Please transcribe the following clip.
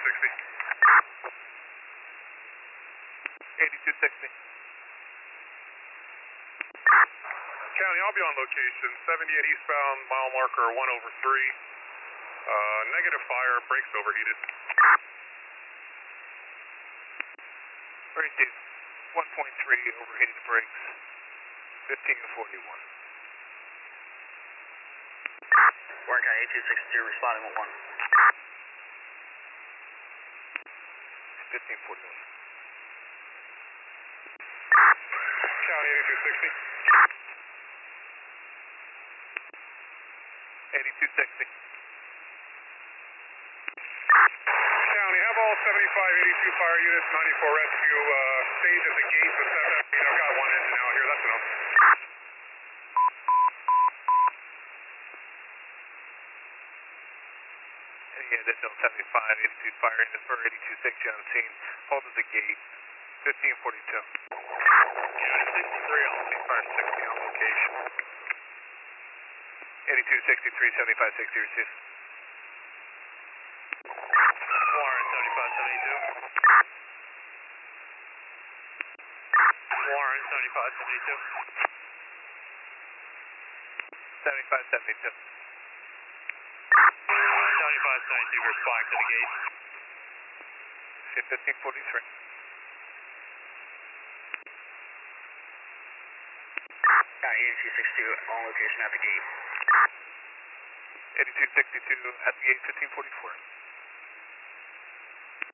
8260. County, I'll be on location, 78 eastbound, mile marker 1/3. Negative fire, brakes overheated. Received. 1.3 overheated brakes. 1541. Warren County 8262 responding with 1. 1541. County 8260. 8260. County, have all 75, 82 fire units, 94 rescue, stage at the gate with 7. I've got one engine out here, that's enough. Any additional 75, 82 fire units for 8260 on the scene. Hold at the gate. 1542. County 63, I'll see fire 60 on location. 8263, 7560 received. Warren 7572. Warren 7572. 7572. 7572, responding to the gate. 1543. County 8262 on location at the gate. 8262 at the gate, 1544.